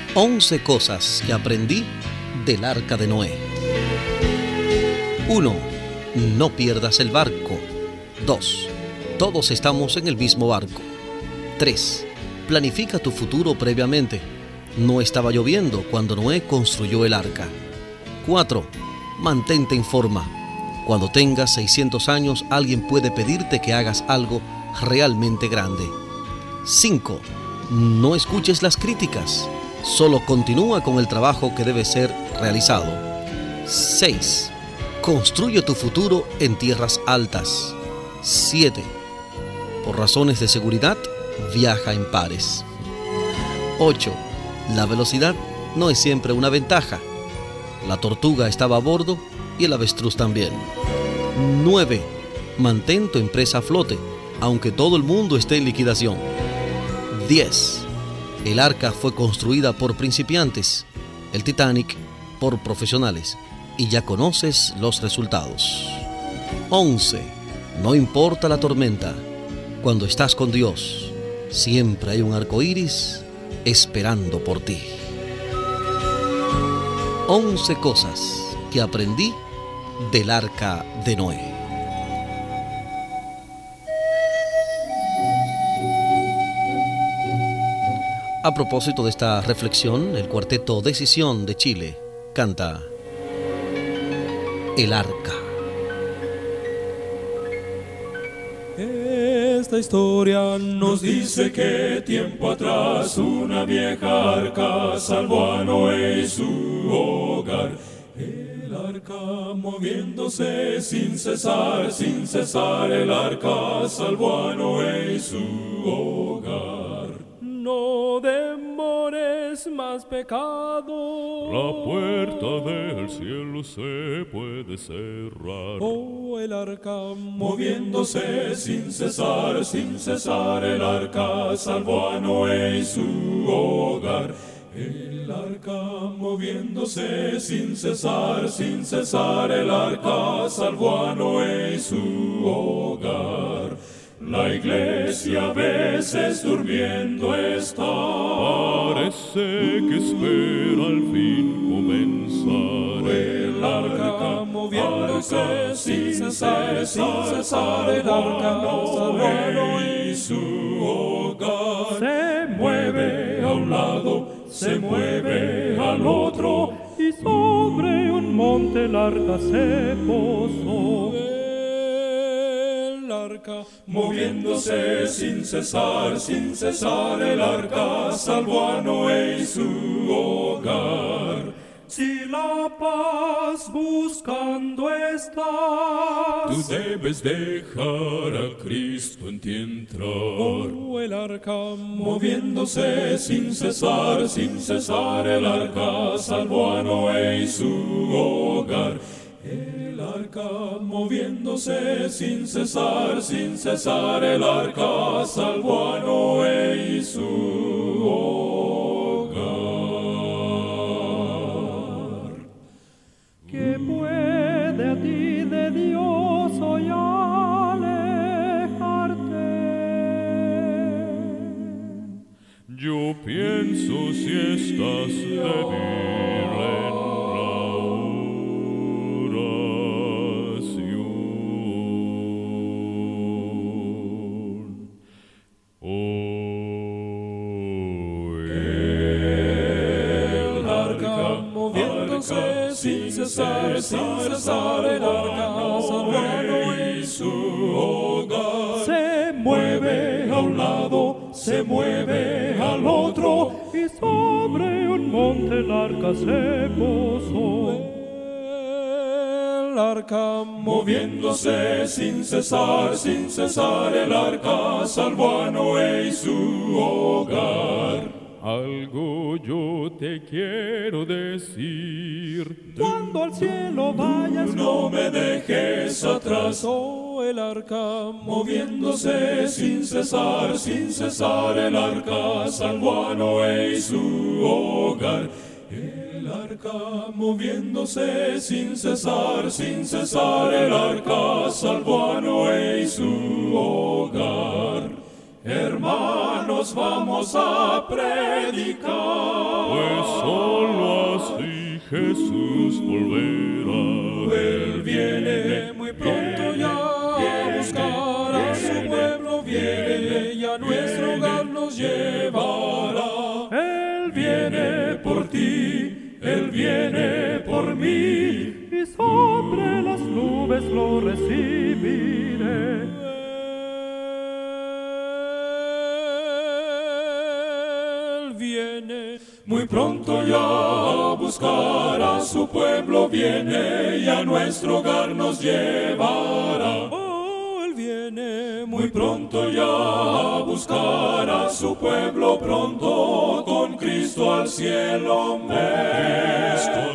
11 cosas que aprendí del Arca de Noé. 1. No pierdas el barco. 2. Todos estamos en el mismo barco. 3. Planifica tu futuro previamente. No estaba lloviendo cuando Noé construyó el arca. 4. Mantente en forma. Cuando tengas 600 años, alguien puede pedirte que hagas algo realmente grande. 5. No escuches las críticas. Solo continúa con el trabajo que debe ser realizado. 6. Construye tu futuro en tierras altas. 7. Por razones de seguridad, viaja en pares. 8. La velocidad no es siempre una ventaja. La tortuga estaba a bordo y el avestruz también. 9. Mantén tu empresa a flote, aunque todo el mundo esté en liquidación. 10. El arca fue construida por principiantes, el Titanic por profesionales, y ya conoces los resultados. 11. No importa la tormenta, cuando estás con Dios, siempre hay un arco iris esperando por ti. 11 cosas que aprendí del Arca de Noé. A propósito de esta reflexión, el cuarteto Decisión de Chile canta El Arca. Esta historia nos dice que tiempo atrás una vieja arca salvó a Noé y su hogar. El arca moviéndose sin cesar, el arca salvó a Noé y su hogar. No demores más pecado, la puerta del cielo se puede cerrar. Oh, el arca moviéndose sin cesar, el arca salvó a Noé y su hogar. El arca moviéndose sin cesar, el arca salvó a Noé y su hogar. La iglesia a veces durmiendo está, parece que espera al fin comenzar. El arca moviéndose sin cesar, el arca salvó a Noé y su hogar. Se mueve a un lado, se mueve al otro, y sobre un monte el arca se posó. El arca moviéndose sin cesar, el arca salvó a Noé y su hogar. Si la paz buscando estás, tú debes dejar a Cristo en ti entrar. Oh, el arca moviéndose sin cesar, el arca salvó a Noé y su hogar. El arca moviéndose sin cesar, el arca salvó a Noé y su hogar. ¿Qué puede a ti de Dios hoy alejarte? Yo pienso si estás débil en sin cesar, el arca salvó a Noé y su hogar. Se mueve a un lado, se mueve al otro, y sobre un monte el arca se posó. El arca moviéndose sin cesar, el arca salvó a Noé y su hogar. Algo yo te quiero decir. Cuando al cielo vayas, no me dejes atrás. Oh, el arca moviéndose sin cesar, el arca salvó a Noé y su hogar. El arca moviéndose sin cesar, el arca salvó a Noé y su hogar. hermanos, vamos a predicar. Pues solo así Jesús volverá. Él viene muy pronto ya a buscar a su pueblo, viene y a nuestro hogar nos llevará. Él viene por ti, Él viene por mí, y sobre las nubes lo recibiré. Él viene muy pronto ya a buscar a su pueblo, viene y a nuestro hogar nos llevará. Oh, Él viene muy pronto ya a buscar a su pueblo, pronto con Cristo al cielo. Cristo